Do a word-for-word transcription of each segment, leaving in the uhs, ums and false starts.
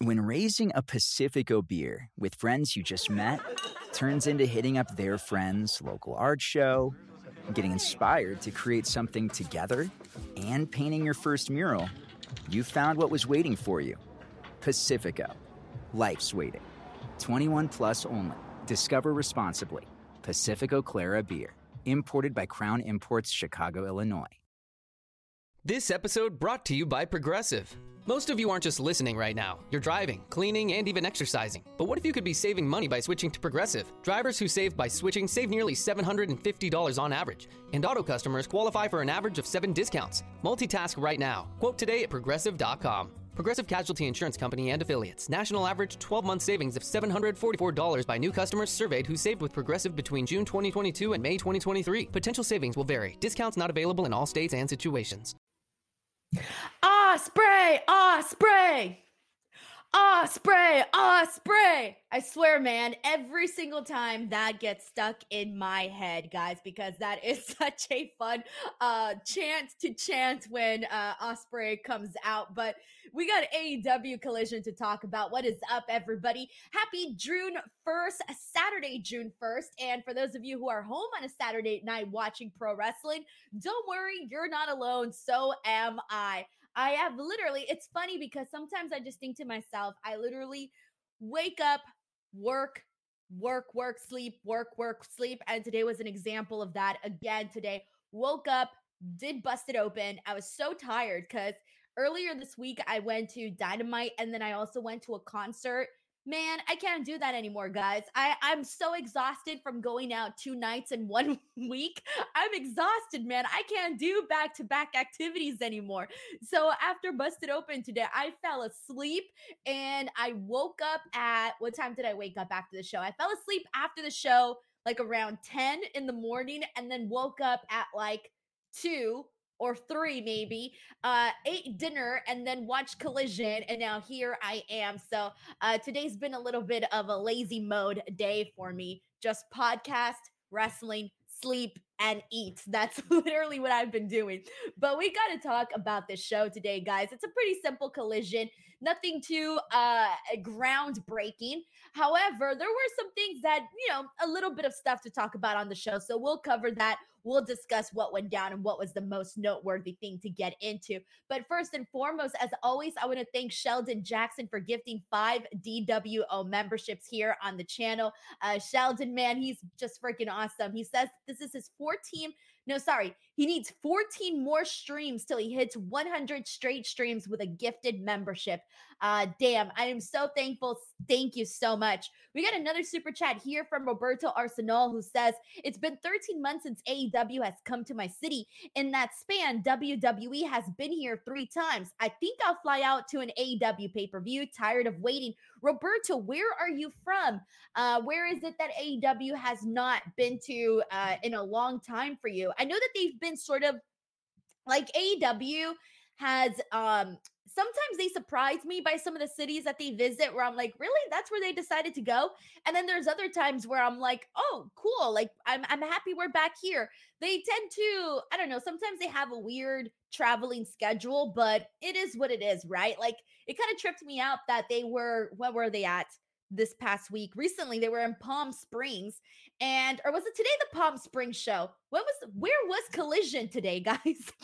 When raising a Pacifico beer with friends you just met turns into hitting up their friend's local art show, getting inspired to create something together, and painting your first mural, you found what was waiting for you. Pacifico. Life's waiting. twenty-one plus only. Discover responsibly. Pacifico Clara Beer. Imported by Crown Imports, Chicago, Illinois. This episode brought to you by Progressive. Most of you aren't just listening right now. You're driving, cleaning, and even exercising. But what if you could be saving money by switching to Progressive? Drivers who save by switching save nearly seven hundred fifty dollars on average. And auto customers qualify for an average of seven discounts. Multitask right now. Quote today at progressive dot com. Progressive Casualty Insurance Company and Affiliates. National average twelve-month savings of seven hundred forty-four dollars by new customers surveyed who saved with Progressive between June twenty twenty-two and May twenty twenty-three. Potential savings will vary. Discounts not available in all states and situations. Osprey, Osprey, Osprey, Osprey. I swear, man, every single time that gets stuck in my head, guys, because that is such a fun uh, chant to chant when uh, Osprey comes out. But we got A E W Collision to talk about. What is up, everybody? Happy June first, Saturday, June first. And for those of you who are home on a Saturday night watching pro wrestling, don't worry, you're not alone. So am I. I have literally, it's funny because sometimes I just think to myself, I literally wake up, work, work, work, sleep, work, work, sleep. And today was an example of that again today. Woke up, did bust it open. I was so tired because earlier this week I went to Dynamite and then I also went to a concert. Man, I can't do that anymore, guys. I, I'm so exhausted from going out two nights in one week. I'm exhausted, man. I can't do back-to-back activities anymore. So after Busted Open today, I fell asleep and I woke up at, what time did I wake up after the show? I fell asleep after the show, like around ten in the morning, and then woke up at like two or three maybe, uh, ate dinner and then watched Collision. And now here I am. So uh, today's been a little bit of a lazy mode day for me. Just podcast, wrestling, sleep, and eat. That's literally what I've been doing. But we got to talk about this show today, guys. It's a pretty simple Collision. Nothing too uh, groundbreaking. However, there were some things that, you know, a little bit of stuff to talk about on the show. So we'll cover that. We'll discuss what went down and what was the most noteworthy thing to get into. But first and foremost, as always, I want to thank Sheldon Jackson for gifting five D W O memberships here on the channel. Uh, Sheldon, man, he's just freaking awesome. He says this is his fourteenth. No, sorry. He needs fourteen more streams till he hits one hundred straight streams with a gifted membership. Uh, damn, I am so thankful. Thank you so much. We got another super chat here from Roberto Arsenal who says, it's been thirteen months since A E W has come to my city. In that span, W W E has been here three times. I think I'll fly out to an A E W pay-per-view. Tired of waiting. Roberto, where are you from? Uh, where is it that A E W has not been to uh, in a long time for you? I know that they've been sort of like A E W has, um, sometimes they surprise me by some of the cities that they visit where I'm like, really? That's where they decided to go? And then there's other times where I'm like, oh, cool. Like, I'm, I'm happy we're back here. They tend to, I don't know, sometimes they have a weird traveling schedule, but it is what it is, right? Like, it kind of tripped me out that they were, what were they at this past week? Recently, they were in Palm Springs, and, or was it today the Palm Springs show? What was, where was Collision today, guys?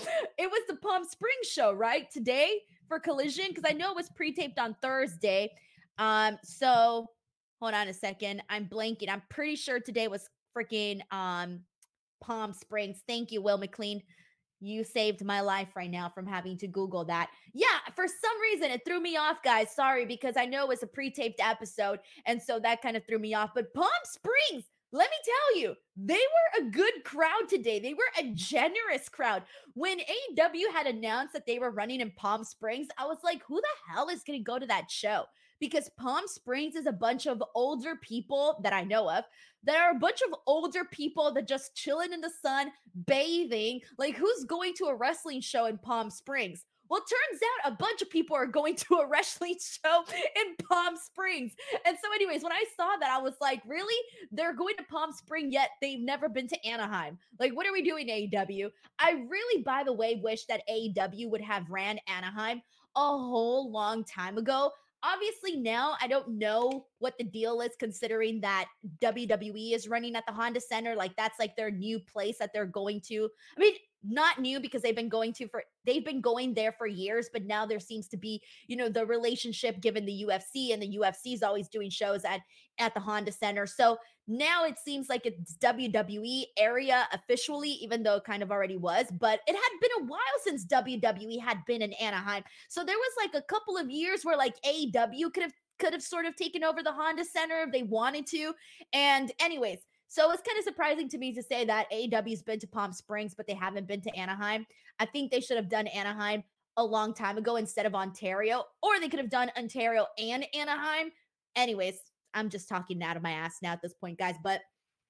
It was the Palm Springs show, right? Today for Collision, because I know it was pre-taped on Thursday. Um, so hold on a second. I'm blanking. I'm pretty sure today was freaking um Palm Springs. Thank you, Will McLean. You saved my life right now from having to Google that. Yeah, for some reason, it threw me off, guys. Sorry, because I know it was a pre-taped episode, and so that kind of threw me off. But Palm Springs, let me tell you, they were a good crowd today. They were a generous crowd. When A E W had announced that they were running in Palm Springs, I was like, who the hell is going to go to that show? Because Palm Springs is a bunch of older people that I know of that are a bunch of older people that just chilling in the sun, bathing. Like, who's going to a wrestling show in Palm Springs? Well, it turns out a bunch of people are going to a wrestling show in Palm Springs. And so anyways, when I saw that, I was like, really? They're going to Palm Springs, yet they've never been to Anaheim. Like, what are we doing, A E W? I really, by the way, wish that A E W would have ran Anaheim a whole long time ago. obviously now I don't know what the deal is considering that W W E is running at the Honda Center. Like that's like their new place that they're going to. I mean, not new because they've been going to for they've been going there for years, but now there seems to be, you know, the relationship given the U F C, and the U F C is always doing shows at at the Honda Center. So now it seems like it's W W E area officially, even though it kind of already was, but it had been a while since W W E had been in Anaheim. So there was like a couple of years where like A E W could have could have sort of taken over the Honda Center if they wanted to. And anyways, so it's kind of surprising to me to say that A E W's been to Palm Springs, but they haven't been to Anaheim. I think they should have done Anaheim a long time ago instead of Ontario, or they could have done Ontario and Anaheim. Anyways, I'm just talking out of my ass now at this point, guys, but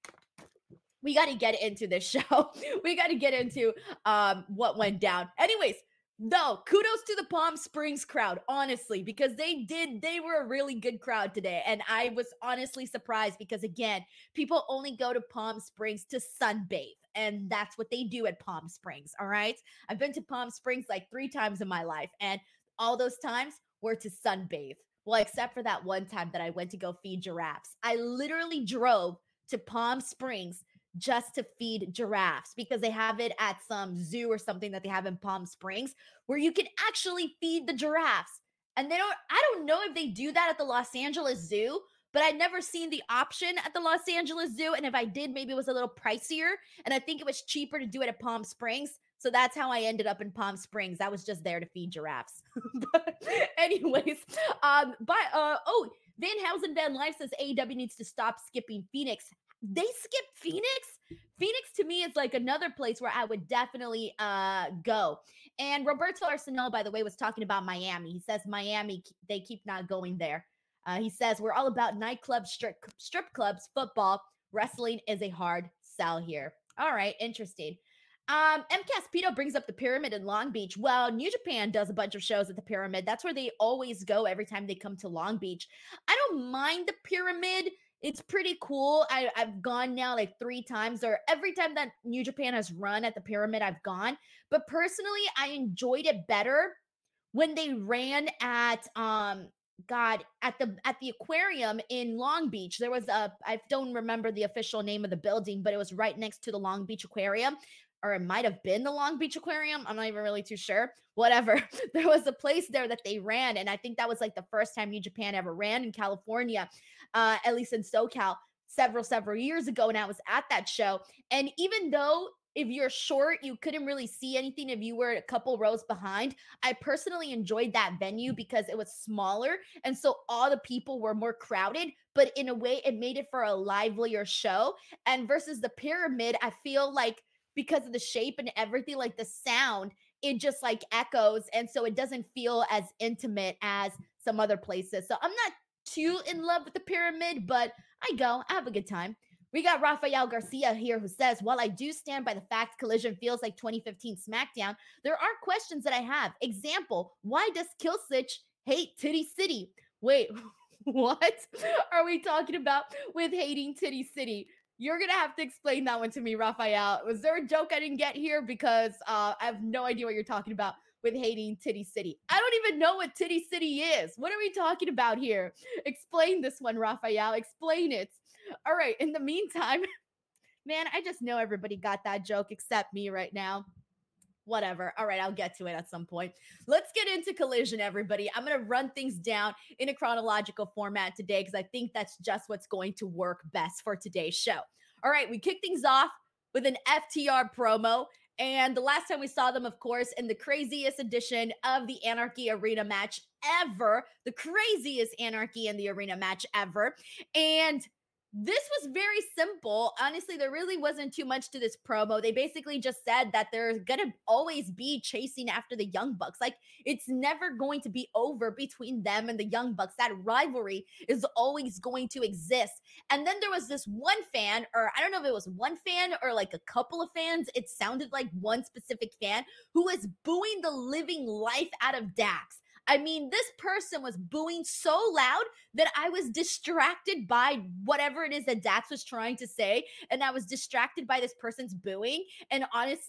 we got to get into this show. We got to get into um, what went down. Anyways, though, kudos to the Palm Springs crowd, honestly, because they did, they were a really good crowd today. And I was honestly surprised because, again, people only go to Palm Springs to sunbathe. And that's what they do at Palm Springs, all right? I've been to Palm Springs like three times in my life, and all those times were to sunbathe. Well, except for that one time that I went to go feed giraffes. I literally drove to Palm Springs just to feed giraffes because they have it at some zoo or something that they have in Palm Springs where you can actually feed the giraffes. And they don't, I don't know if they do that at the Los Angeles Zoo, but I'd never seen the option at the Los Angeles Zoo. And if I did, maybe it was a little pricier. And I think it was cheaper to do it at Palm Springs. So that's how I ended up in Palm Springs. I was just there to feed giraffes. But anyways, um, but, uh, oh, Van Housen Van Life says A E W needs to stop skipping Phoenix. They skip Phoenix? Phoenix to me is like another place where I would definitely uh, go. And Roberto Arsenal, by the way, was talking about Miami. He says Miami, they keep not going there. Uh, he says, we're all about nightclubs, strip, strip clubs, football. Wrestling is a hard sell here. All right, interesting. Um, M. Caspito brings up the Pyramid in Long Beach. Well, New Japan does a bunch of shows at the Pyramid. That's where they always go every time they come to Long Beach. I don't mind the Pyramid. It's pretty cool. I, I've gone now like three times, or every time that New Japan has run at the Pyramid, I've gone. But personally, I enjoyed it better when they ran at um God at the at the aquarium in Long Beach. There was a I don't remember the official name of the building, but it was right next to the Long Beach Aquarium. Or it might have been the Long Beach Aquarium. I'm not even really too sure. Whatever. There was a place there that they ran. And I think that was like the first time New Japan ever ran in California, uh, at least in SoCal, several, several years ago. And I was at that show. And even though if you're short, you couldn't really see anything if you were a couple rows behind, I personally enjoyed that venue because it was smaller. And so all the people were more crowded, but in a way it made it for a livelier show. And versus the Pyramid, I feel like because of the shape and everything, like the sound, it just like echoes. And so it doesn't feel as intimate as some other places. So I'm not too in love with the Pyramid, but I go, I have a good time. We got Rafael Garcia here who says, while I do stand by the fact Collision feels like twenty fifteen SmackDown, there are questions that I have. Example, why does Killswitch hate Titty City? Wait, what are we talking about with hating Titty City? You're going to have to explain that one to me, Raphael. Was there a joke I didn't get here? Because uh, I have no idea what you're talking about with hating Titty City. I don't even know what Titty City is. What are we talking about here? Explain this one, Raphael. Explain it. All right. In the meantime, man, I just know everybody got that joke except me right now. Whatever. All right, I'll get to it at some point. Let's get into Collision, everybody. I'm going to run things down in a chronological format today because I think that's just what's going to work best for today's show. All right, we kick things off with an F T R promo. And the last time we saw them, of course, in the craziest edition of the Anarchy Arena match ever, the craziest Anarchy in the Arena match ever. And this was very simple. Honestly, there really wasn't too much to this promo. They basically just said that there's going to always be chasing after the Young Bucks. Like, it's never going to be over between them and the Young Bucks. That rivalry is always going to exist. And then there was this one fan, or I don't know if it was one fan or like a couple of fans. It sounded like one specific fan who was booing the living life out of Dax. I mean, this person was booing so loud that I was distracted by whatever it is that Dax was trying to say. And I was distracted by this person's booing. And honestly,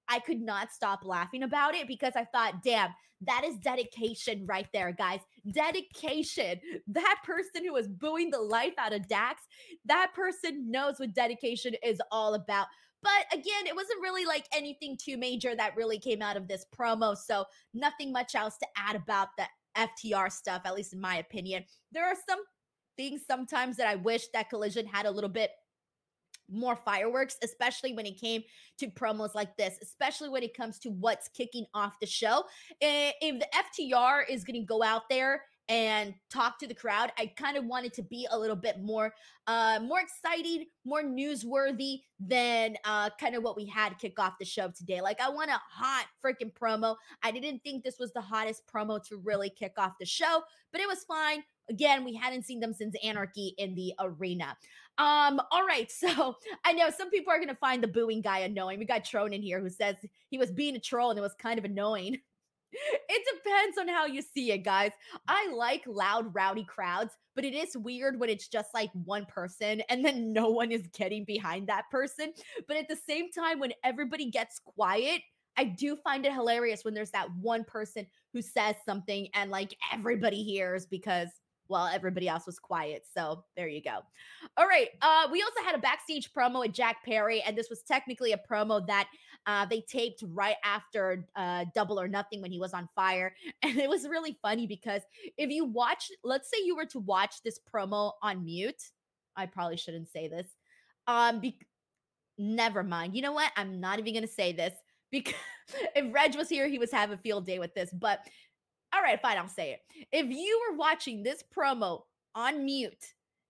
I could not stop laughing about it because I thought, damn, that is dedication right there, guys. Dedication. That person who was booing the life out of Dax, that person knows what dedication is all about. But again, it wasn't really like anything too major that really came out of this promo. So nothing much else to add about the F T R stuff, at least in my opinion. There are some things sometimes that I wish that Collision had a little bit more fireworks, especially when it came to promos like this, especially when it comes to what's kicking off the show. If the F T R is going to go out there and talk to the crowd, I kind of want it to be a little bit more uh more exciting, more newsworthy than uh kind of what we had kick off the show today. Like, I want a hot freaking promo. I didn't think this was the hottest promo to really kick off the show, but it was fine. Again, we hadn't seen them since Anarchy in the arena. Um, all right, so I know some people are going to find the booing guy annoying. We got Tron in here who says he was being a troll and it was kind of annoying. It depends on how you see it, guys. I like loud, rowdy crowds, but it is weird when it's just like one person and then no one is getting behind that person. But at the same time, when everybody gets quiet, I do find it hilarious when there's that one person who says something and like everybody hears because, well, everybody else was quiet. So there you go. All right. Uh, we also had a backstage promo with Jack Perry, and this was technically a promo that uh, they taped right after uh, Double or Nothing when he was on fire. And it was really funny because if you watch, let's say you were to watch this promo on mute, I probably shouldn't say this. Um, be- never mind. You know what? I'm not even going to say this because if Reg was here, he was having a field day with this, but all right, fine, I'll say it. If you were watching this promo on mute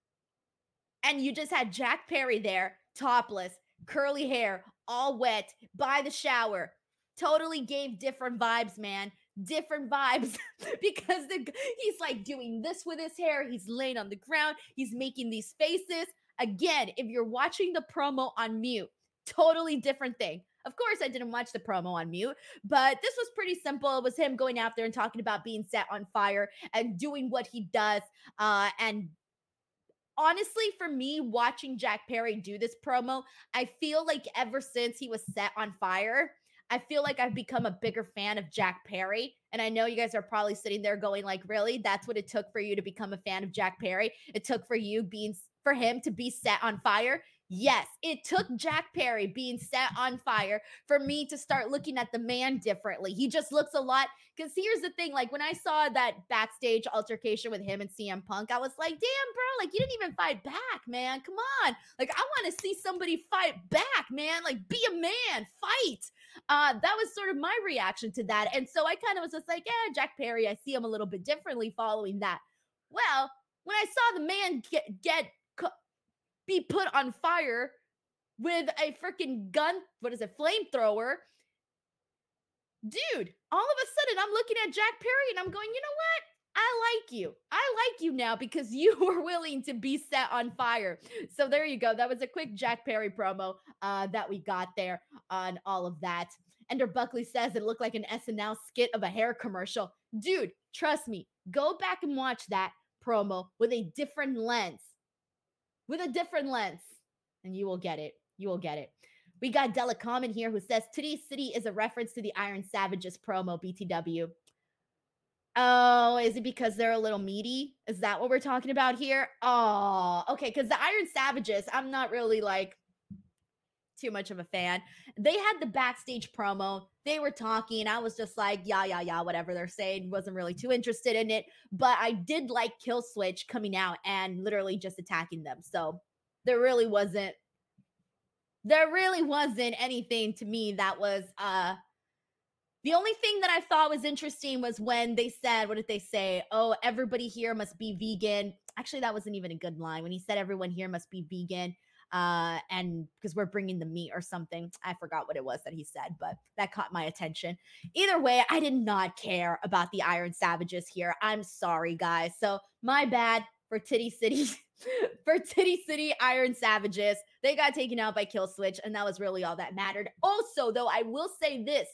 and you just had Jack Perry there, topless, curly hair, all wet, by the shower, totally gave different vibes, man. Different vibes because the, he's like doing this with his hair. He's laying on the ground. He's making these faces. Again, if you're watching the promo on mute, totally different thing. Of course, I didn't watch the promo on mute, but this was pretty simple. It was him going out there and talking about being set on fire and doing what he does. Uh, and honestly, for me, watching Jack Perry do this promo, I feel like ever since he was set on fire, I feel like I've become a bigger fan of Jack Perry. And I know you guys are probably sitting there going like, really? That's what it took for you to become a fan of Jack Perry? It took for you being, for him to be set on fire? Yes, it took Jack Perry being set on fire for me to start looking at the man differently. He just looks a lot, because here's the thing, like when I saw that backstage altercation with him and C M Punk, I was like, damn, bro, like you didn't even fight back, man. Come on. Like I want to see somebody fight back, man. Like be a man, fight. Uh, that was sort of my reaction to that. And so I kind of was just like, yeah, Jack Perry, I see him a little bit differently following that. Well, when I saw the man get, get be put on fire with a freaking gun, what is it, flamethrower, dude, all of a sudden I'm looking at Jack Perry and I'm going, you know what? I like you. I like you now because you were willing to be set on fire. So there you go. That was a quick Jack Perry promo uh, that we got there on all of that. Ender Buckley says it looked like an S N L skit of a hair commercial. Dude, trust me, go back and watch that promo with a different lens. With a different lens, and you will get it. You will get it. We got Della Common here who says, Titty City is a reference to the Iron Savages promo, B T W. Oh, is it because they're a little meaty? Is that what we're talking about here? Oh, okay, because the Iron Savages, I'm not really, like, too much of a fan. They had the backstage promo. They were talking. I was just like, yeah, yeah, yeah, whatever they're saying. Wasn't really too interested in it. But I did like Killswitch coming out and literally just attacking them. So there really wasn't, there really wasn't anything to me that was, uh, the only thing that I thought was interesting was when they said, what did they say? Oh, everybody here must be vegan. Actually, that wasn't even a good line. When he said everyone here must be vegan. Uh, and because we're bringing the meat or something. I forgot what it was that he said, but that caught my attention. Either way, I did not care about the Iron Savages here. I'm sorry, guys. So my bad for Titty City, for Titty City Iron Savages. They got taken out by Killswitch, and that was really all that mattered. Also, though, I will say this.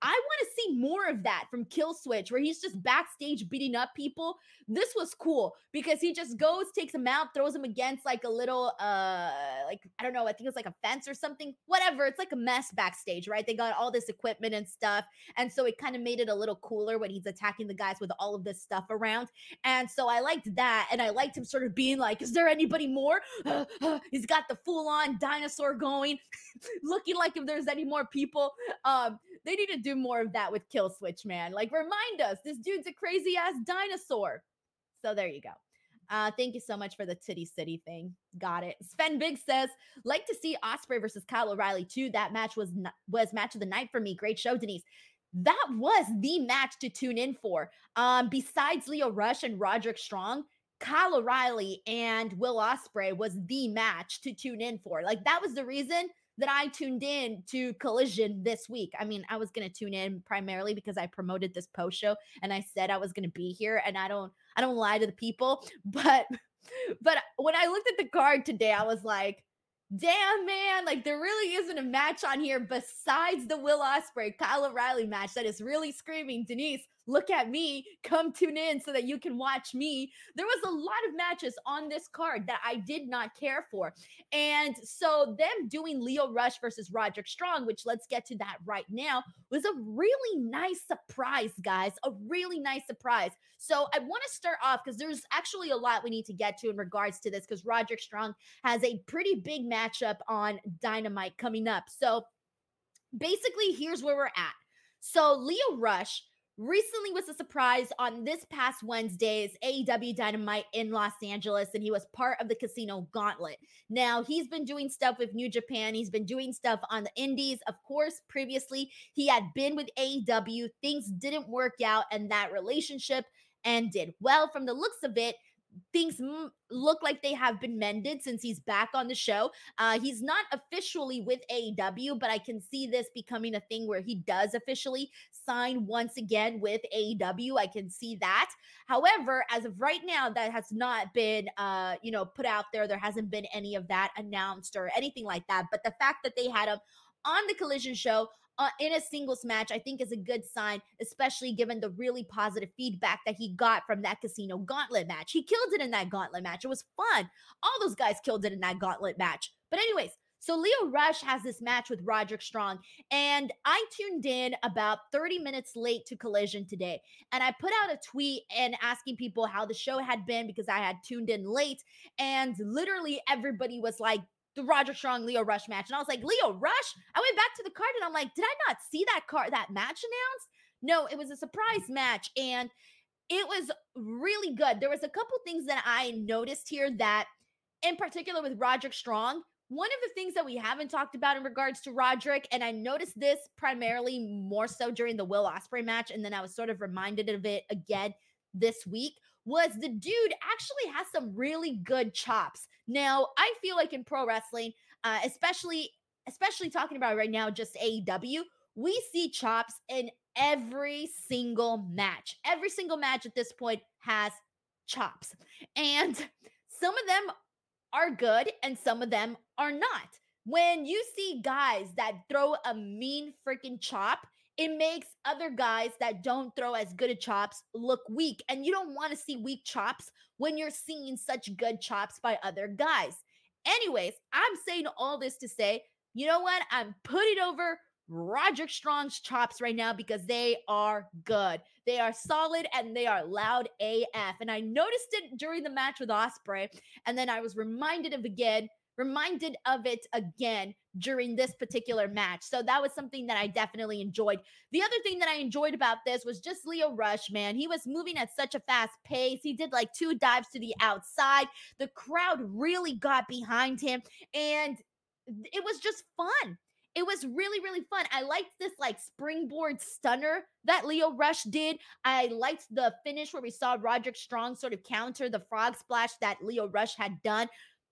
I want to see more of that from Kill Switch, where he's just backstage beating up people. This was cool because he just goes, takes him out, throws him against like a little, uh, like, I don't know, I think it's like a fence or something, whatever. It's like a mess backstage, right? They got all this equipment and stuff. And so it kind of made it a little cooler when he's attacking the guys with all of this stuff around. And so I liked that. And I liked him sort of being like, is there anybody more? Uh, uh, he's got the full on dinosaur going, looking like if there's any more people. Um, they need to do more of that with Kill Switch, man. Like, remind us, this dude's a crazy ass dinosaur. So there you go. Uh, thank you so much for the Titty City thing. Got it. Sven Big says, like to see Ospreay versus Kyle O'Reilly too. That match was not, was match of the night for me. Great show, Denise. That was the match to tune in for. Um, besides Lio Rush and Roderick Strong, Kyle O'Reilly and Will Ospreay was the match to tune in for. Like, that was the reason that I tuned in to Collision this week. I mean, I was going to tune in primarily because I promoted this post show and I said I was going to be here, and I don't, I don't lie to the people, but, but when I looked at the card today, I was like, damn, man, like there really isn't a match on here besides the Will Ospreay Kyle O'Reilly match that is really screaming, Denise, look at me, come tune in so that you can watch me. There was a lot of matches on this card that I did not care for. And so them doing Lio Rush versus Roderick Strong, which let's get to that right now, was a really nice surprise, guys, a really nice surprise. So I want to start off because there's actually a lot we need to get to in regards to this, because Roderick Strong has a pretty big matchup on Dynamite coming up. So basically, here's where we're at. So Lio Rush recently was a surprise on this past Wednesday's A E W Dynamite in Los Angeles, and he was part of the Casino Gauntlet. Now, he's been doing stuff with New Japan. He's been doing stuff on the Indies. Of course, previously, he had been with A E W. Things didn't work out, and that relationship ended. Well, from the looks of it, things m- look like they have been mended since he's back on the show. Uh, he's not officially with A E W, but I can see this becoming a thing where he does officially sign once again with A E W. I can see that. However, as of right now, that has not been, uh, you know, put out there. There hasn't been any of that announced or anything like that. But the fact that they had him on the Collision show Uh, in a singles match, I think is a good sign, especially given the really positive feedback that he got from that Casino Gauntlet match. He killed it in that Gauntlet match. It was fun. All those guys killed it in that Gauntlet match. But anyways, so Lio Rush has this match with Roderick Strong, and I tuned in about thirty minutes late to Collision today, and I put out a tweet and asking people how the show had been because I had tuned in late, and literally everybody was like, the Roderick Strong Lio Rush match. And I was like, Lio Rush? I went back to the card and I'm like, did I not see that card, that match announced? No, it was a surprise match. And it was really good. There was a couple things that I noticed here that, in particular with Roderick Strong, one of the things that we haven't talked about in regards to Roderick, and I noticed this primarily more so during the Will Ospreay match, and then I was sort of reminded of it again this week, was the dude actually has some really good chops. Now, I feel like in pro wrestling, uh, especially especially talking about right now, just A E W, we see chops in every single match. Every single match at this point has chops. And some of them are good and some of them are not. When you see guys that throw a mean freaking chop, it makes other guys that don't throw as good at chops look weak. And you don't want to see weak chops when you're seeing such good chops by other guys. Anyways, I'm saying all this to say, you know what? I'm putting over Roderick Strong's chops right now because they are good. They are solid and they are loud A F. And I noticed it during the match with Ospreay. And then I was reminded of again, reminded of it again during this particular match. So that was something that I definitely enjoyed. The other thing that I enjoyed about this was just Lio Rush, man. He was moving at such a fast pace. He did like two dives to the outside. The crowd really got behind him and it was just fun. It was really, really fun. I liked this like springboard stunner that Lio Rush did. I liked the finish where we saw Roderick Strong sort of counter the frog splash that Lio Rush had done,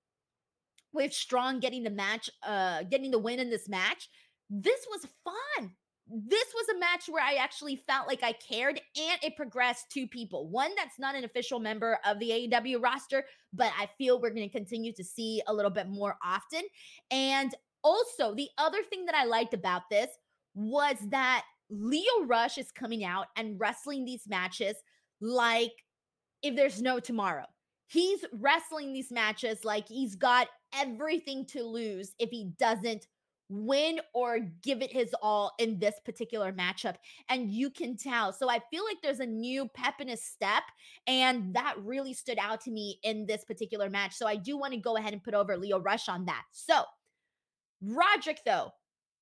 with Strong getting the match, uh, getting the win in this match. This was fun. This was a match where I actually felt like I cared, and it progressed two people. One that's not an official member of the A E W roster, but I feel we're going to continue to see a little bit more often. And also, the other thing that I liked about this was that Lio Rush is coming out and wrestling these matches like if there's no tomorrow. He's wrestling these matches like he's got everything to lose if he doesn't win or give it his all in this particular matchup. And you can tell. So I feel like there's a new pep in his step, and that really stood out to me in this particular match. So I do want to go ahead and put over Lio Rush on that. So Roderick, though.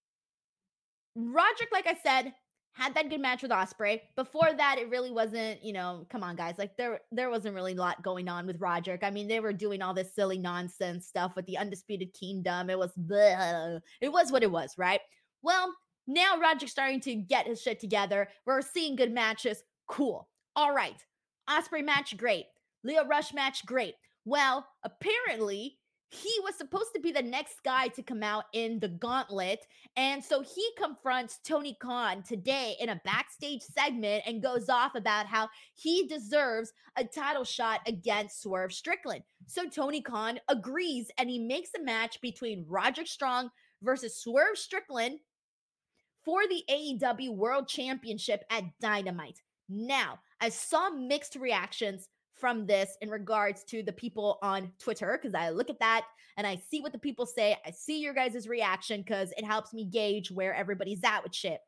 Roderick, like I said, had that good match with Ospreay. Before that, it really wasn't, you know, come on, guys. Like, there, there wasn't really a lot going on with Roderick. I mean, they were doing all this silly nonsense stuff with the Undisputed Kingdom. It was, bleh. It was what it was, right? Well, now Roderick's starting to get his shit together. We're seeing good matches. Cool. All right. Ospreay match, great. Lio Rush match, great. Well, apparently, he was supposed to be the next guy to come out in the gauntlet. And so he confronts Tony Khan today in a backstage segment and goes off about how he deserves a title shot against Swerve Strickland. So Tony Khan agrees, and he makes a match between Roderick Strong versus Swerve Strickland for the A E W World Championship at Dynamite. Now, I saw mixed reactions from this in regards to the people on Twitter, because I look at that and I see what the people say. I see your guys' reaction because it helps me gauge where everybody's at with shit.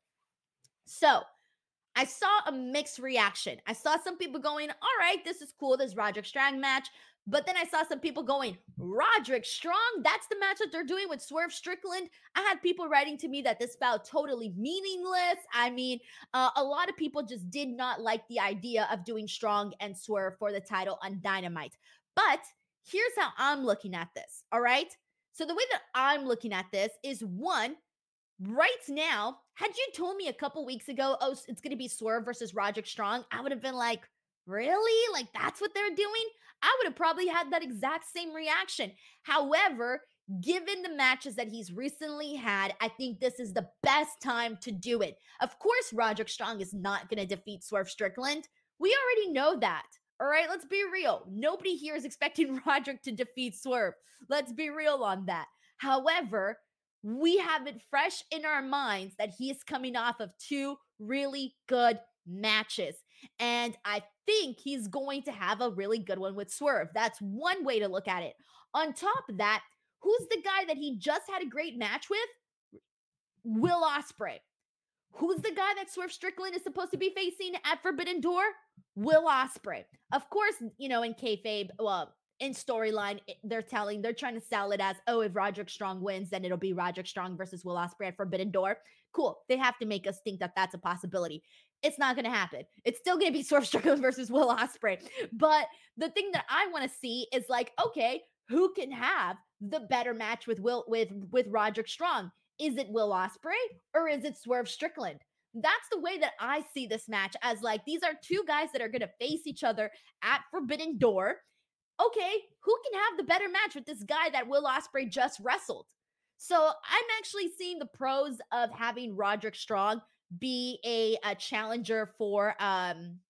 So I saw a mixed reaction. I saw some people going, all right, this is cool, this Roderick Strong match. But then I saw some people going, Roderick Strong? That's the match that they're doing with Swerve Strickland? I had people writing to me that this felt totally meaningless. I mean, uh, a lot of people just did not like the idea of doing Strong and Swerve for the title on Dynamite. But here's how I'm looking at this, all right? So the way that I'm looking at this is, one, right now, had you told me a couple weeks ago, oh, it's going to be Swerve versus Roderick Strong, I would have been like, really? Like, that's what they're doing? I would have probably had that exact same reaction. However, given the matches that he's recently had, I think this is the best time to do it. Of course, Roderick Strong is not going to defeat Swerve Strickland. We already know that. All right, let's be real. Nobody here is expecting Roderick to defeat Swerve. Let's be real on that. However, we have it fresh in our minds that he is coming off of two really good matches. And I think he's going to have a really good one with Swerve. That's one way to look at it. On top of that, who's the guy that he just had a great match with? Will Ospreay. Who's the guy that Swerve Strickland is supposed to be facing at Forbidden Door? Will Ospreay. Of course, you know, in kayfabe, well, in storyline, they're telling, they're trying to sell it as, oh, if Roderick Strong wins, then it'll be Roderick Strong versus Will Ospreay at Forbidden Door. Cool. They have to make us think that that's a possibility. It's not going to happen. It's still going to be Swerve Strickland versus Will Ospreay. But the thing that I want to see is like, okay, who can have the better match with Will with with Roderick Strong? Is it Will Ospreay or is it Swerve Strickland? That's the way that I see this match, as like, these are two guys that are going to face each other at Forbidden Door. Okay, who can have the better match with this guy that Will Ospreay just wrestled? So I'm actually seeing the pros of having Roderick Strong be a, a challenger for um,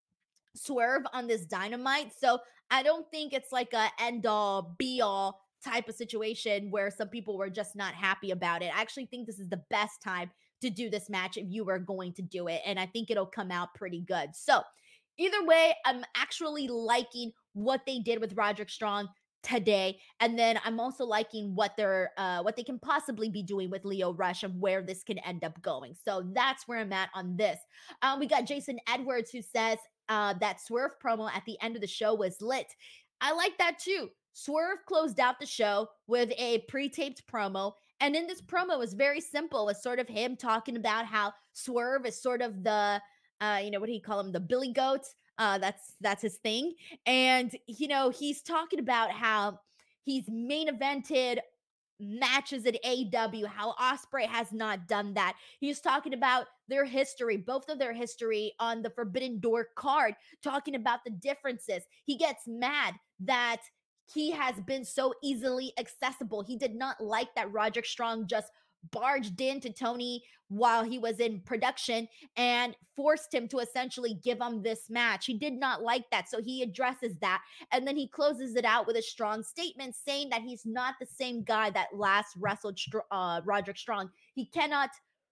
Swerve on this Dynamite. So I don't think it's like a end-all, be-all type of situation where some people were just not happy about it. I actually think this is the best time to do this match if you were going to do it. And I think it'll come out pretty good. So either way, I'm actually liking what they did with Roderick Strong today. And then I'm also liking what they're uh what they can possibly be doing with Lio Rush and where this can end up going. So that's where I'm at on this. Um, we got Jason Edwards, who says uh that Swerve promo at the end of the show was lit. I like that too. Swerve closed out the show with a pre-taped promo. And in this promo, was very simple. It's sort of him talking about how Swerve is sort of the uh, you know, what do you call him? The Billy Goat. Uh, that's that's his thing. And, you know, he's talking about how he's main evented matches at A E W, how Ospreay has not done that. He's talking about their history, both of their history on the Forbidden Door card, talking about the differences. He gets mad that he has been so easily accessible. He did not like that Roderick Strong just barged into Tony while he was in production and forced him to essentially give him this match. He did not like that. So he addresses that. And then he closes it out with a strong statement saying that he's not the same guy that last wrestled uh, Roderick Strong. He cannot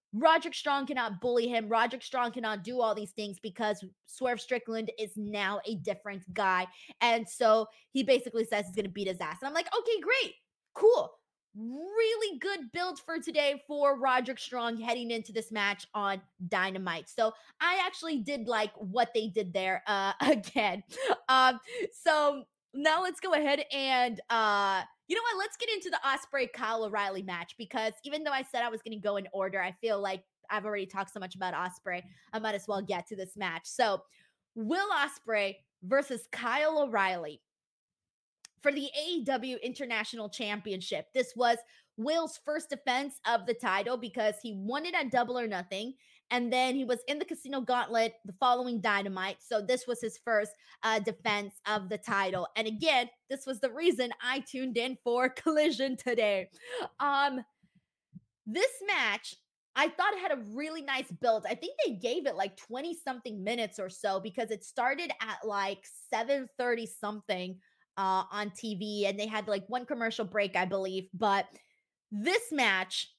Roderick Strong cannot bully him. Roderick Strong cannot do all these things because Swerve Strickland is now a different guy. And so he basically says he's going to beat his ass. And I'm like, okay, great. Cool. Really good build for today for Roderick Strong heading into this match on Dynamite. So I actually did like what they did there uh, again. Um, so now let's go ahead and uh you know what? Let's get into the Ospreay Kyle O'Reilly match, because even though I said I was going to go in order, I feel like I've already talked so much about Ospreay. I might as well get to this match. So, Will Ospreay versus Kyle O'Reilly for the A E W International Championship. This was Will's first defense of the title because he won it at Double or Nothing. And then he was in the Casino Gauntlet the following Dynamite. So this was his first uh, defense of the title. And again, this was the reason I tuned in for Collision today. Um, this match, I thought it had a really nice build. I think they gave it like twenty something minutes or so because it started at like seven thirty something uh, on T V. And they had like one commercial break, I believe. But this match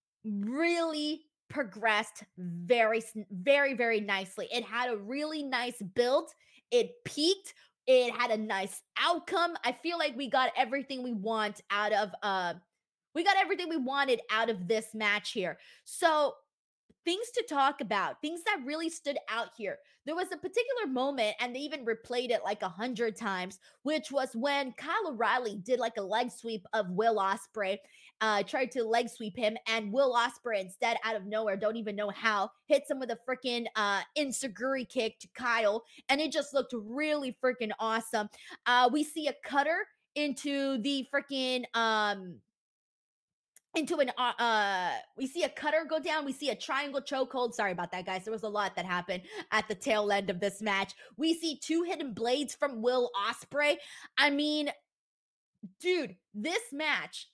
really progressed very, very, very nicely. It had a really nice build. It peaked. It had a nice outcome. I feel like we got everything we want out of, uh, we got everything we wanted out of this match here. So things to talk about, things that really stood out here. There was a particular moment, and they even replayed it like a hundred times, which was when Kyle O'Reilly did like a leg sweep of Will Ospreay, uh, tried to leg sweep him, and Will Ospreay instead, out of nowhere, don't even know how, hits him with a freaking uh, enziguri kick to Kyle, and it just looked really freaking awesome. Uh, we see a cutter into the freaking um. into an, uh, uh, we see a cutter go down. We see a triangle chokehold. Sorry about that, guys. There was a lot that happened at the tail end of this match. We see two hidden blades from Will Ospreay. I mean, dude, this match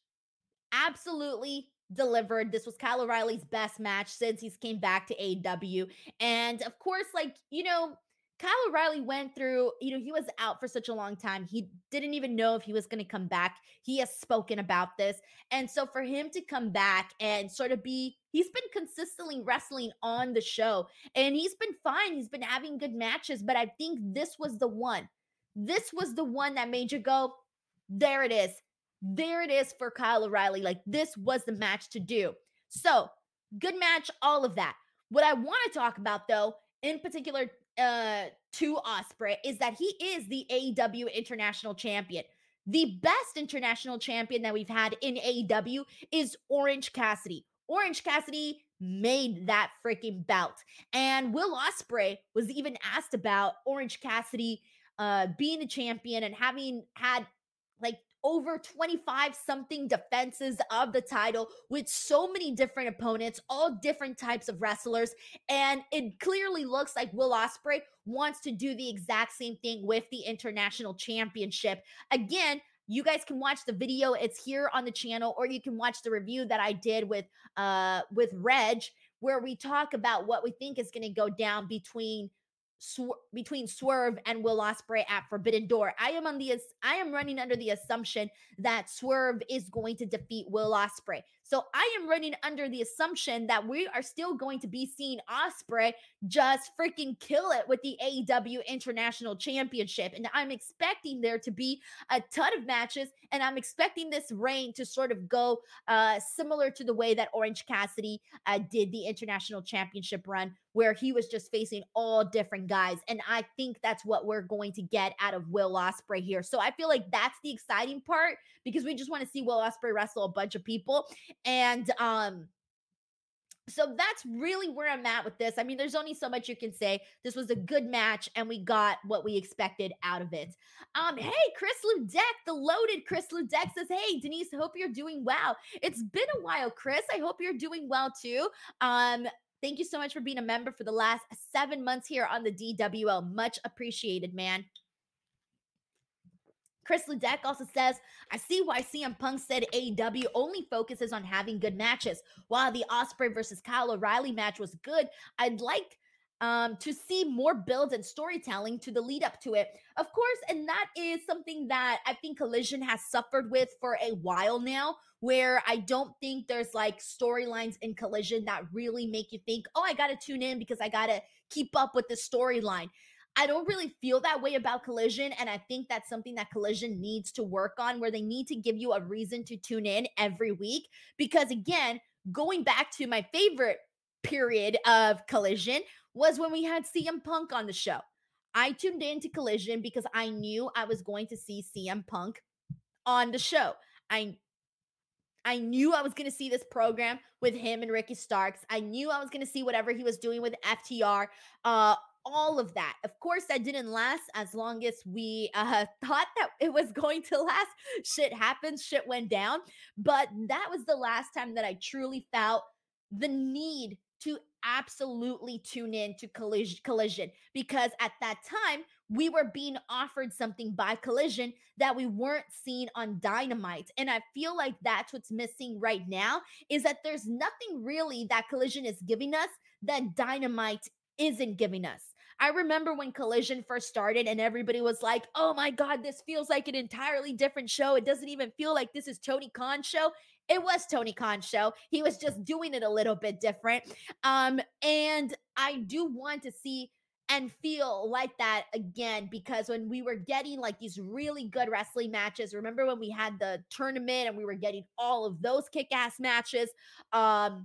absolutely delivered. This was Kyle O'Reilly's best match since he's came back to A E W. And of course, like, you know, Kyle O'Reilly went through, you know, he was out for such a long time. He didn't even know if he was going to come back. He has spoken about this. And so for him to come back and sort of be, he's been consistently wrestling on the show and he's been fine. He's been having good matches, but I think this was the one. This was the one that made you go, there it is. There it is for Kyle O'Reilly. Like, this was the match to do. So good match, all of that. What I want to talk about, though, in particular, uh, to Ospreay, is that he is the A E W International Champion. The best international champion that we've had in A E W is Orange Cassidy. Orange Cassidy made that freaking belt. And Will Ospreay was even asked about Orange Cassidy uh, being a champion and having had like over twenty-five something defenses of the title with so many different opponents, all different types of wrestlers. And it clearly looks like Will Ospreay wants to do the exact same thing with the International Championship. Again, you guys can watch the video. It's here on the channel, or you can watch the review that I did with uh with Reg, where we talk about what we think is going to go down between Sw- between Swerve and Will Ospreay at Forbidden Door. I am on the I am running under the assumption that Swerve is going to defeat Will Ospreay. So I am running under the assumption that we are still going to be seeing Ospreay just freaking kill it with the A E W International Championship. And I'm expecting there to be a ton of matches, and I'm expecting this reign to sort of go uh, similar to the way that Orange Cassidy uh, did the International Championship run, where he was just facing all different guys. And I think that's what we're going to get out of Will Ospreay here. So I feel like that's the exciting part, because we just want to see Will Ospreay wrestle a bunch of people. And um, so that's really where I'm at with this. I mean, there's only so much you can say. This was a good match, and we got what we expected out of it. Um, hey, Chris Ludek, the loaded Chris Ludek says, hey, Denise, hope you're doing well. It's been a while, Chris. I hope you're doing well too. Um, Thank you so much for being a member for the last seven months here on the D W L. Much appreciated, man. Chris Ludek also says, I see why C M Punk said A E W only focuses on having good matches. While the Ospreay versus Kyle O'Reilly match was good, I'd like um, to see more builds and storytelling to the lead up to it. Of course, and that is something that I think Collision has suffered with for a while now, where I don't think there's like storylines in Collision that really make you think, oh, I got to tune in because I got to keep up with the storyline. I don't really feel that way about Collision. And I think that's something that Collision needs to work on, where they need to give you a reason to tune in every week. Because again, going back to my favorite period of Collision was when we had C M Punk on the show. I tuned into Collision because I knew I was going to see C M Punk on the show. I I knew I was going to see this program with him and Ricky Starks. I knew I was going to see whatever he was doing with F T R. Uh, all of that. Of course, that didn't last as long as we uh, thought that it was going to last. Shit happens, shit went down. But that was the last time that I truly felt the need to absolutely tune in to Collision, Collision because at that time, we were being offered something by Collision that we weren't seeing on Dynamite. And I feel like that's what's missing right now, is that there's nothing really that Collision is giving us that Dynamite isn't giving us. I remember when Collision first started and everybody was like, oh my God, this feels like an entirely different show. It doesn't even feel like this is Tony Khan's show. It was Tony Khan's show. He was just doing it a little bit different. Um, and I do want to see and feel like that again, because when we were getting like these really good wrestling matches, remember when we had the tournament and we were getting all of those kick-ass matches um,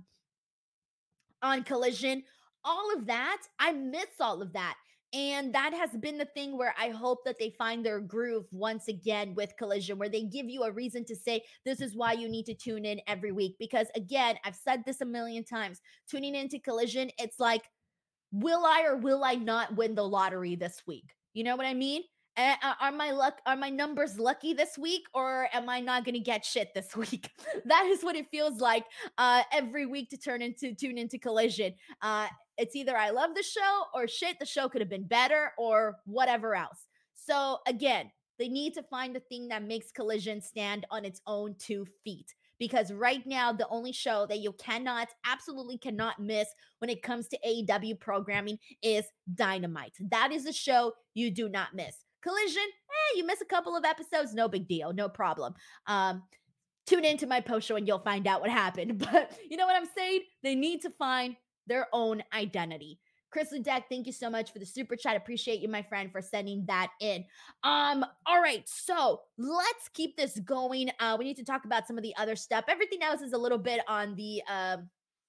on Collision, all of that, I miss all of that. And that has been the thing where I hope that they find their groove once again with Collision, where they give you a reason to say, this is why you need to tune in every week. Because again, I've said this a million times, tuning into Collision, it's like, will I or will I not win the lottery this week? You know what I mean? Uh, are my luck, are my numbers lucky this week, or am I not going to get shit this week? That is what it feels like uh, every week to turn into tune into Collision. Uh, it's either I love the show or shit, the show could have been better or whatever else. So again, they need to find the thing that makes Collision stand on its own two feet. Because right now, the only show that you cannot, absolutely cannot miss when it comes to A E W programming is Dynamite. That is a show you do not miss. Collision, eh, you miss a couple of episodes, no big deal, no problem. Um, tune into my post show and you'll find out what happened. But you know what I'm saying? They need to find their own identity. Chris Ledeck, thank you so much for the super chat. Appreciate you, my friend, for sending that in. Um, all right, so let's keep this going. Uh, we need to talk about some of the other stuff. Everything else is a little bit on the um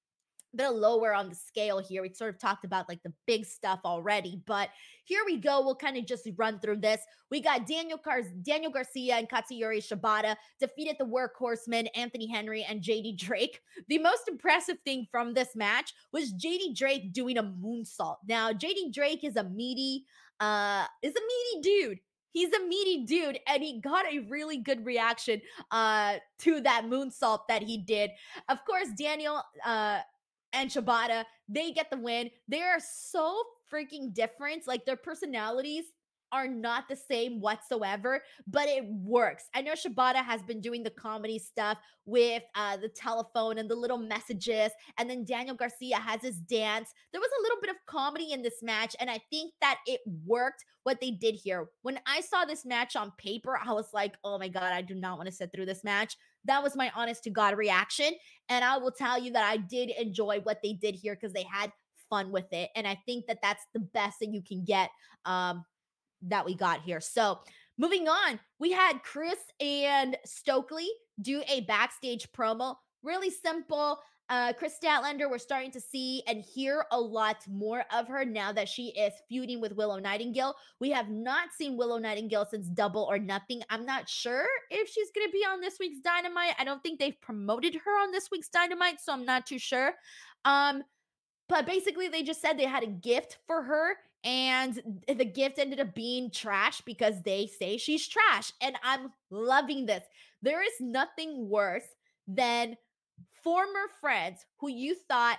bit lower on the scale here. We sort of talked about like the big stuff already, but here we go. We'll kind of just run through this. We got Daniel Car- Daniel Garcia and Katsuyori Shibata defeated the Workhorsemen, Anthony Henry and J D Drake. The most impressive thing from this match was J D Drake doing a moonsault. Now, J D Drake is a meaty, uh, is a meaty dude. He's a meaty dude, and he got a really good reaction uh, to that moonsault that he did. Of course, Daniel uh, and Shibata, they get the win. They are so freaking different. Like their personalities are not the same whatsoever, but it works. I know Shibata has been doing the comedy stuff with uh, the telephone and the little messages, and then Daniel Garcia has his dance. There was a little bit of comedy in this match, and I think that it worked what they did here. When I saw this match on paper, I was like, oh my God, I do not want to sit through this match. That was my honest to God reaction. And I will tell you that I did enjoy what they did here because they had fun with it. And I think that that's the best that you can get um, that we got here. So moving on, we had Chris and Stokely do a backstage promo. Really simple. Uh, Chris Statlander, we're starting to see and hear a lot more of her now that she is feuding with Willow Nightingale. We have not seen Willow Nightingale since Double or Nothing. I'm not sure if she's going to be on this week's Dynamite. I don't think they've promoted her on this week's Dynamite, so I'm not too sure. Um, but basically, they just said they had a gift for her, and the gift ended up being trash because they say she's trash. And I'm loving this. There is nothing worse than former friends who you thought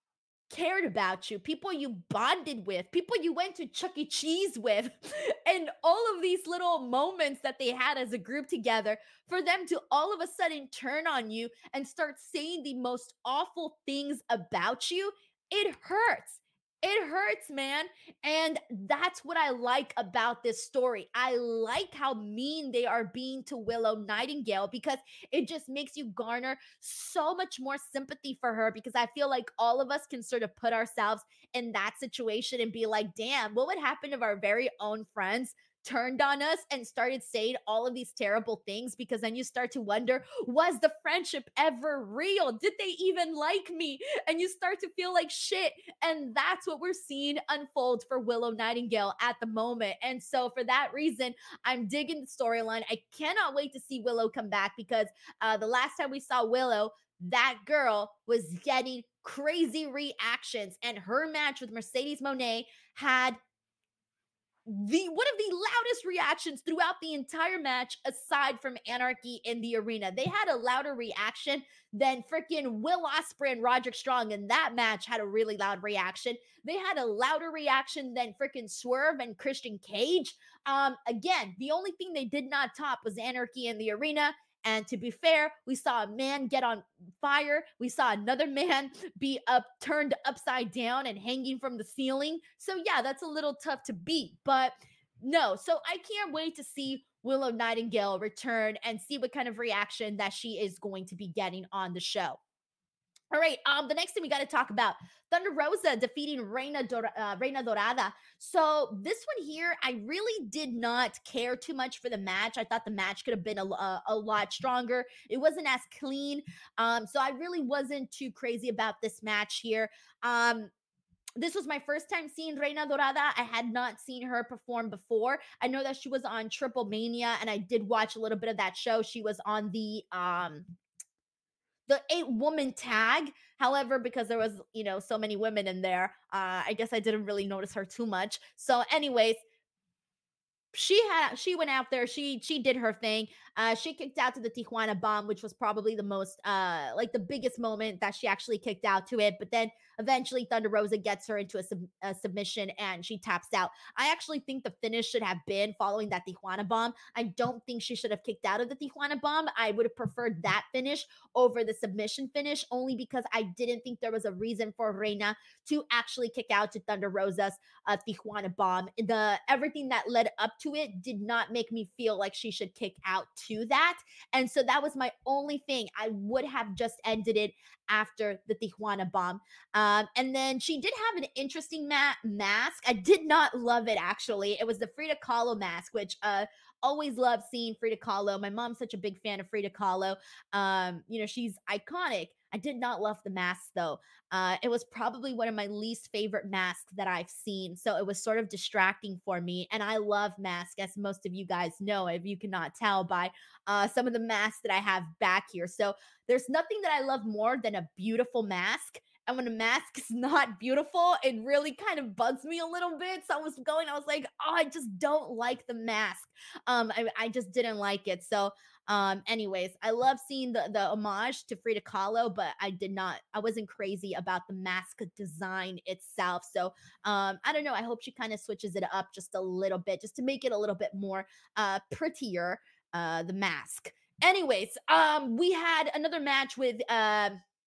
cared about you, people you bonded with, people you went to Chuck E. Cheese with, and all of these little moments that they had as a group together, for them to all of a sudden turn on you and start saying the most awful things about you, it hurts. It hurts, man. And that's what I like about this story. I like how mean they are being to Willow Nightingale because it just makes you garner so much more sympathy for her because I feel like all of us can sort of put ourselves in that situation and be like, damn, what would happen if our very own friends turned on us and started saying all of these terrible things? Because then you start to wonder, was the friendship ever real? Did they even like me? And you start to feel like shit. And that's what we're seeing unfold for Willow Nightingale at the moment. And so for that reason, I'm digging the storyline. I cannot wait to see Willow come back because uh, the last time we saw Willow, that girl was getting crazy reactions. And her match with Mercedes Moné had the one of the loudest reactions throughout the entire match, aside from Anarchy in the arena. They had a louder reaction than freaking Will Ospreay and Roderick Strong, and that match had a really loud reaction. They had a louder reaction than freaking Swerve and Christian Cage. Um, again, the only thing they did not top was Anarchy in the arena. And to be fair, we saw a man get on fire. We saw another man be up, turned upside down and hanging from the ceiling. So yeah, that's a little tough to beat, but no. So I can't wait to see Willow Nightingale return and see what kind of reaction that she is going to be getting on the show. All right, um, the next thing we got to talk about, Thunder Rosa defeating Reina, Dor- uh, Reina Dorada. So this one here, I really did not care too much for the match. I thought the match could have been a, a, a lot stronger. It wasn't as clean. Um, so I really wasn't too crazy about this match here. Um, this was my first time seeing Reina Dorada. I had not seen her perform before. I know that she was on Triple Mania, and I did watch a little bit of that show. She was on the... Um, the eight woman tag. However, because there was, you know, so many women in there, uh, I guess I didn't really notice her too much. So anyways, she had she went out there, she she did her thing. Uh she kicked out to the Tijuana Bomb, which was probably the most uh like the biggest moment that she actually kicked out to it. But then eventually Thunder Rosa gets her into a, sub, a submission and she taps out. I actually think the finish should have been following that Tijuana Bomb. I don't think she should have kicked out of the Tijuana Bomb. I would have preferred that finish over the submission finish, only because I didn't think there was a reason for Reina to actually kick out to Thunder Rosa's uh, Tijuana Bomb. The everything that led up to it did not make me feel like she should kick out to that. And so that was my only thing. I would have just ended it after the Tijuana Bomb. Um, and then she did have an interesting ma- mask. I did not love it, actually. It was the Frida Kahlo mask, which uh, always loved seeing Frida Kahlo. My mom's such a big fan of Frida Kahlo. Um, you know, she's iconic. I did not love the mask, though. Uh, it was probably one of my least favorite masks that I've seen. So it was sort of distracting for me. And I love masks, as most of you guys know, if you cannot tell by uh, some of the masks that I have back here. So there's nothing that I love more than a beautiful mask. And when a mask is not beautiful, it really kind of bugs me a little bit. So I was going, I was like, oh, I just don't like the mask. Um, I, I just didn't like it. So um, anyways, I love seeing the, the homage to Frida Kahlo, but I did not, I wasn't crazy about the mask design itself. So um, I don't know. I hope she kind of switches it up just a little bit, just to make it a little bit more uh, prettier, uh, the mask. Anyways, um, we had another match with uh,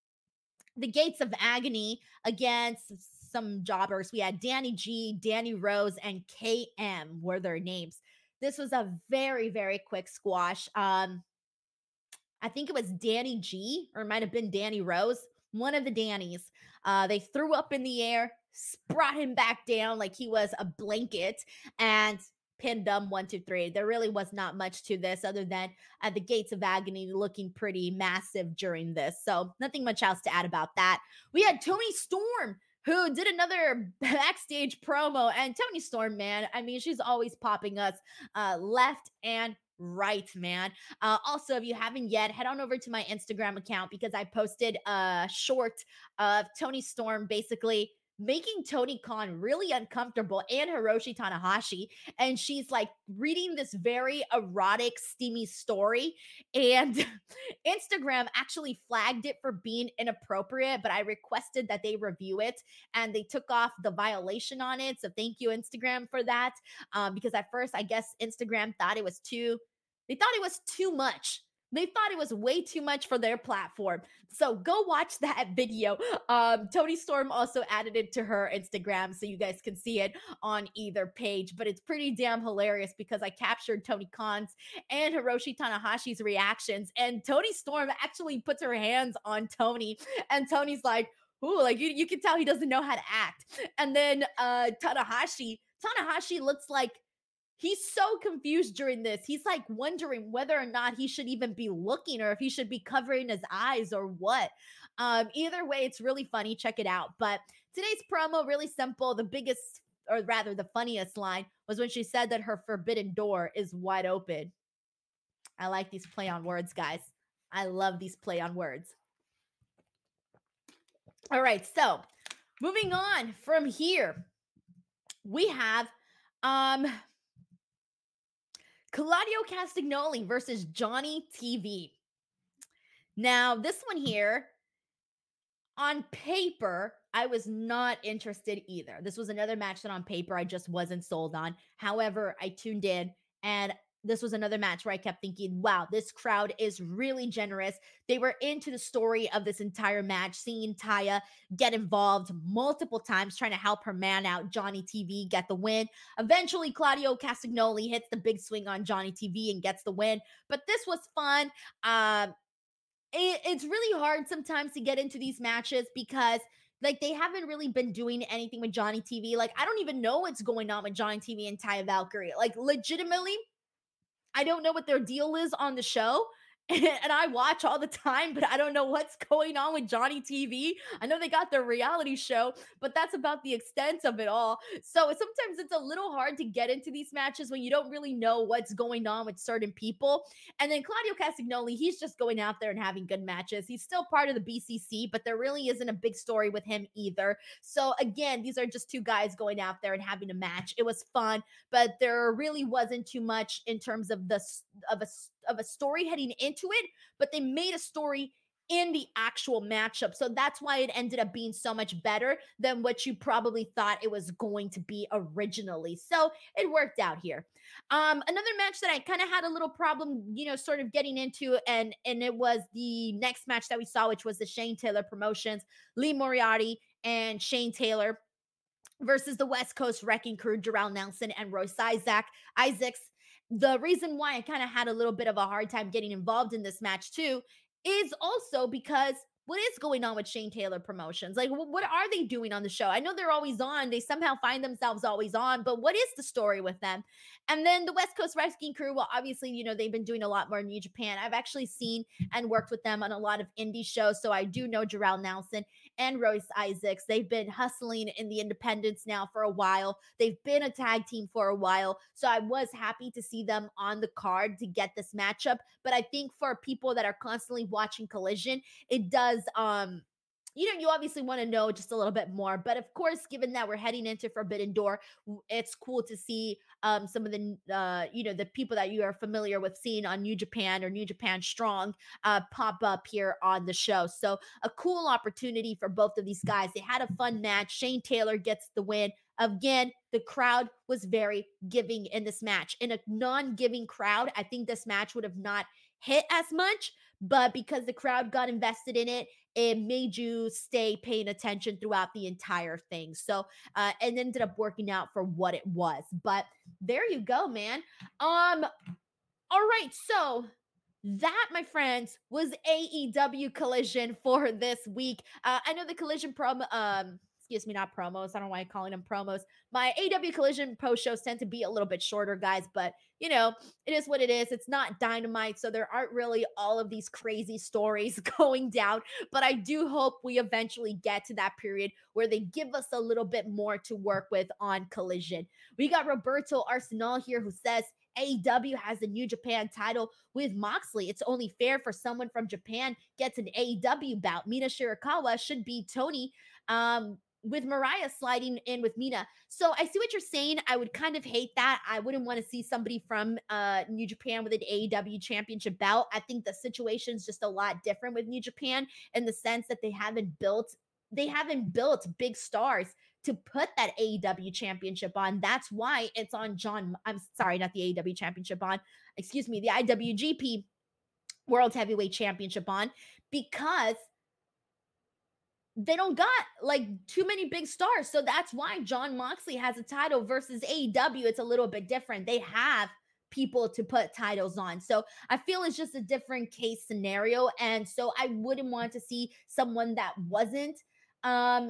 the Gates of Agony against some jobbers. We had Danny G, Danny Rose, and K M were their names. This was a very, very quick squash. Um, I think it was Danny G, or it might have been Danny Rose, one of the Dannys. Uh, they threw up in the air, brought him back down like he was a blanket, and pinned them one, two, three. There really was not much to this other than uh, the Gates of Agony looking pretty massive during this. So nothing much else to add about that. We had Toni Storm, who did another backstage promo. And Toni Storm, man, I mean, she's always popping us uh, left and right, man. Uh, also, if you haven't yet, head on over to my Instagram account because I posted a short of Toni Storm basically making Tony Khan really uncomfortable and Hiroshi Tanahashi. And she's like reading this very erotic, steamy story. And Instagram actually flagged it for being inappropriate, but I requested that they review it and they took off the violation on it. So thank you, Instagram, for that. Um, because at first, I guess Instagram thought it was too, they thought it was too much. They thought it was way too much for their platform. So go watch that video. Um, Toni Storm also added it to her Instagram so you guys can see it on either page. But it's pretty damn hilarious because I captured Tony Khan's and Hiroshi Tanahashi's reactions. And Toni Storm actually puts her hands on Tony. And Tony's like, ooh, like you, you can tell he doesn't know how to act. And then uh, Tanahashi, Tanahashi looks like he's so confused during this. He's like wondering whether or not he should even be looking or if he should be covering his eyes or what. Um, either way, it's really funny. Check it out. But today's promo, really simple. The biggest, or rather the funniest line was when she said that her forbidden door is wide open. I like these play on words, guys. I love these play on words. All right, so moving on from here, we have um, Claudio Castagnoli versus Johnny T V. Now, this one here, on paper, I was not interested either. This was another match that on paper I just wasn't sold on. However, I tuned in and this was another match where I kept thinking, wow, this crowd is really generous. They were into the story of this entire match, seeing Taya get involved multiple times, trying to help her man out, Johnny T V, get the win. Eventually, Claudio Castagnoli hits the big swing on Johnny T V and gets the win. But this was fun. Um, it, it's really hard sometimes to get into these matches because like they haven't really been doing anything with Johnny T V. Like I don't even know what's going on with Johnny T V and Taya Valkyrie. Like legitimately, I don't know what their deal is on the show. And I watch all the time, but I don't know what's going on with Johnny T V. I know they got their reality show, but that's about the extent of it all. So sometimes it's a little hard to get into these matches when you don't really know what's going on with certain people. And then Claudio Castagnoli, he's just going out there and having good matches. He's still part of the B C C, but there really isn't a big story with him either. So again, these are just two guys going out there and having a match. It was fun, but there really wasn't too much in terms of the of a of a story heading into it, but they made a story in the actual matchup. So that's why it ended up being so much better than what you probably thought it was going to be originally. So it worked out here. Um, another match that I kind of had a little problem, you know, sort of getting into, and, and it was the next match that we saw, which was the Shane Taylor Promotions, Lee Moriarty and Shane Taylor versus the West Coast Wrecking Crew, Jarrell Nelson and Royce Isaac, Isaacs. The reason why I kind of had a little bit of a hard time getting involved in this match too is also because what is going on with Shane Taylor Promotions? Like, what are they doing on the show? I know they're always on. They somehow find themselves always on, but what is the story with them? And then the West Coast Wrestling Crew, well, obviously, you know, they've been doing a lot more in New Japan. I've actually seen and worked with them on a lot of indie shows, so I do know Jarrell Nelson and Royce Isaacs. They've been hustling in the independents now for a while. They've been a tag team for a while, so I was happy to see them on the card to get this matchup. But I think for people that are constantly watching Collision, it does um you know, you obviously want to know just a little bit more. But of course, given that we're heading into Forbidden Door, it's cool to see um, some of the, uh, you know, the people that you are familiar with seeing on New Japan or New Japan Strong uh, pop up here on the show. So a cool opportunity for both of these guys. They had a fun match. Shane Taylor gets the win. Again, the crowd was very giving in this match. In a non-giving crowd, I think this match would have not hit as much, but because the crowd got invested in it, it made you stay paying attention throughout the entire thing. So, uh, and ended up working out for what it was. But there you go, man. Um, all right, so that, my friends, was A E W Collision for this week. Uh, I know the Collision promo, um, excuse me, not promos. I don't know why I'm calling them promos. My A E W Collision post shows tend to be a little bit shorter, guys, but you know, it is what it is. It's not Dynamite, so there aren't really all of these crazy stories going down, but I do hope we eventually get to that period where they give us a little bit more to work with on Collision. We got Roberto Arsenal here who says A E W has the New Japan title with Moxley. It's only fair for someone from Japan gets an A E W bout. Mina Shirakawa should be Tony. Um, with Mariah sliding in with Mina. So I see what you're saying. I would kind of hate that. I wouldn't want to see somebody from uh, New Japan with an A E W championship bout. I think the situation's just a lot different with New Japan in the sense that they haven't built, they haven't built big stars to put that A E W championship on. That's why it's on John, I'm sorry, not the A E W championship on, excuse me, the I W G P World Heavyweight Championship on, because they don't got like too many big stars. So that's why Jon Moxley has a title versus A E W. It's a little bit different. They have people to put titles on. So I feel it's just a different case scenario. And so I wouldn't want to see someone that wasn't um,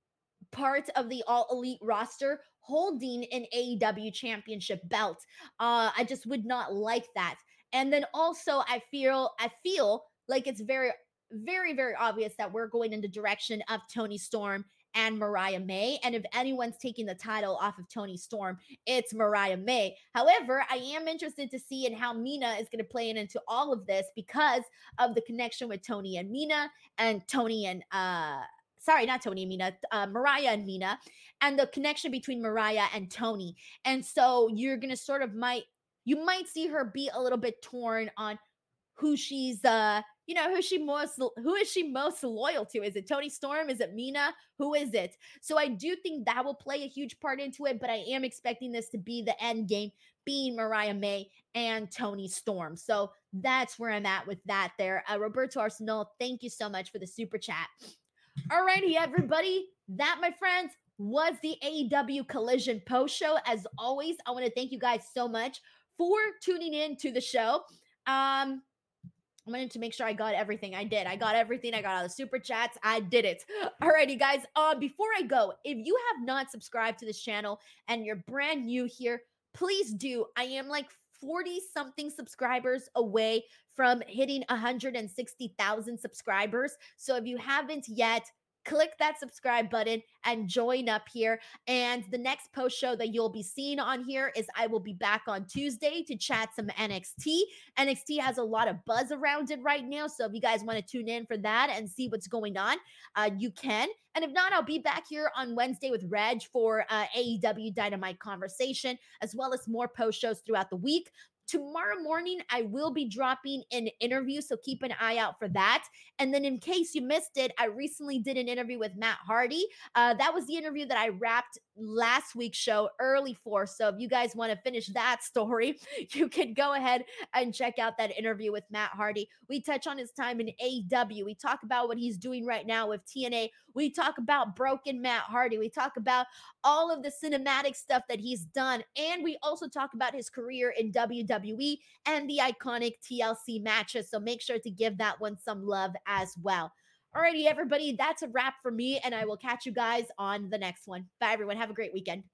part of the All Elite roster holding an A E W championship belt. Uh, I just would not like that. And then also I feel, I feel like it's very, very, very obvious that we're going in the direction of Toni Storm and Mariah May. And if anyone's taking the title off of Toni Storm, it's Mariah May. However, I am interested to see in how Mina is going to play into all of this because of the connection with Toni and Mina and Toni and, uh, sorry, not Toni and Mina, uh, Mariah and Mina, and the connection between Mariah and Toni. And so you're going to sort of might, you might see her be a little bit torn on who she's, uh, you know, who she most, who is she most loyal to? Is it Toni Storm? Is it Mina? Who is it? So I do think that will play a huge part into it, but I am expecting this to be the end game, being Mariah May and Toni Storm. So that's where I'm at with that there. Uh, Roberto Arsenal, thank you so much for the super chat. All righty, everybody. That, my friends, was the A E W Collision post show. As always, I want to thank you guys so much for tuning in to the show. Um, I wanted to make sure I got everything. I did. I got everything. I got all the super chats. I did it. Alrighty, guys. Uh, before I go, if you have not subscribed to this channel and you're brand new here, please do. I am like forty something subscribers away from hitting one hundred sixty thousand subscribers. So if you haven't yet, click that subscribe button and join up here. And the next post show that you'll be seeing on here is I will be back on Tuesday to chat some N X T. N X T has a lot of buzz around it right now. So if you guys want to tune in for that and see what's going on, uh, you can. And if not, I'll be back here on Wednesday with Reg for uh, A E W Dynamite Conversation, as well as more post shows throughout the week. Tomorrow morning, I will be dropping an interview, so keep an eye out for that. And then in case you missed it, I recently did an interview with Matt Hardy. Uh, that was the interview that I wrapped last week's show early for. So if you guys want to finish that story, you can go ahead and check out that interview with Matt Hardy. We touch on his time in A E W. We talk about what he's doing right now with T N A. We talk about broken Matt Hardy. We talk about all of the cinematic stuff that he's done. And we also talk about his career in W W E and the iconic T L C matches. So make sure to give that one some love as well. Alrighty, everybody, that's a wrap for me, and I will catch you guys on the next one. Bye, everyone. Have a great weekend.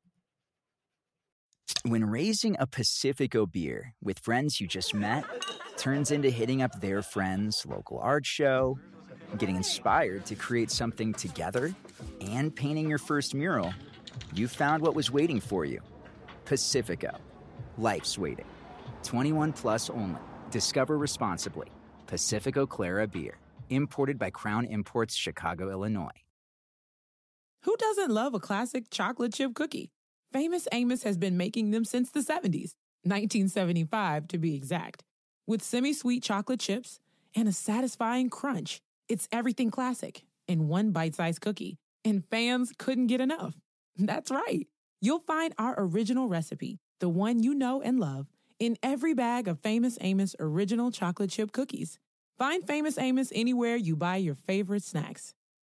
When raising a Pacifico beer with friends you just met turns into hitting up their friend's local art show, getting inspired to create something together, and painting your first mural, you found what was waiting for you. Pacifico. Life's waiting. twenty-one plus only. Discover responsibly. Pacifico Clara Beer. Imported by Crown Imports, Chicago, Illinois. Who doesn't love a classic chocolate chip cookie? Famous Amos has been making them since the seventies, nineteen seventy-five to be exact. With semi-sweet chocolate chips and a satisfying crunch, it's everything classic in one bite-sized cookie, and fans couldn't get enough. That's right. You'll find our original recipe, the one you know and love, in every bag of Famous Amos original chocolate chip cookies. Find Famous Amos anywhere you buy your favorite snacks.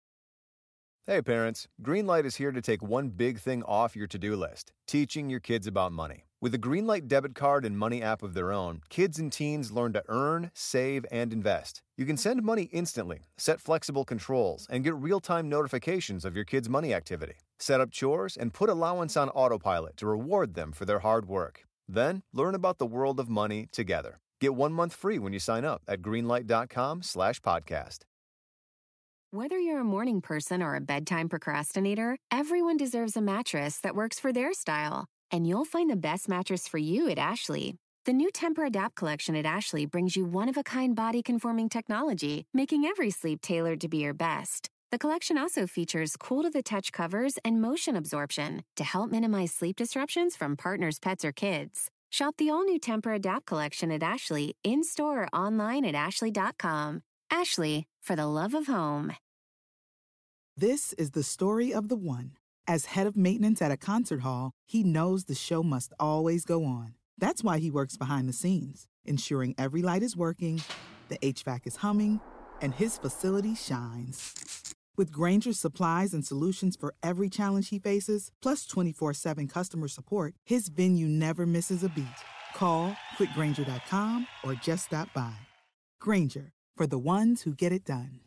Hey parents, Greenlight is here to take one big thing off your to-do list, teaching your kids about money. With a Greenlight debit card and money app of their own, kids and teens learn to earn, save, and invest. You can send money instantly, set flexible controls, and get real-time notifications of your kids' money activity. Set up chores and put allowance on autopilot to reward them for their hard work. Then, learn about the world of money together. Get one month free when you sign up at greenlight.com slash podcast. Whether you're a morning person or a bedtime procrastinator, everyone deserves a mattress that works for their style. And you'll find the best mattress for you at Ashley. The new Tempur-Adapt collection at Ashley brings you one-of-a-kind body-conforming technology, making every sleep tailored to be your best. The collection also features cool-to-the-touch covers and motion absorption to help minimize sleep disruptions from partners, pets, or kids. Shop the all-new Tempur-Adapt collection at Ashley, in-store or online at ashley dot com. Ashley, for the love of home. This is the story of the one. As head of maintenance at a concert hall, he knows the show must always go on. That's why he works behind the scenes, ensuring every light is working, the H V A C is humming, and his facility shines. With Grainger's supplies and solutions for every challenge he faces, plus twenty-four seven customer support, his venue never misses a beat. Call quick grainger dot com or just stop by. Grainger, for the ones who get it done.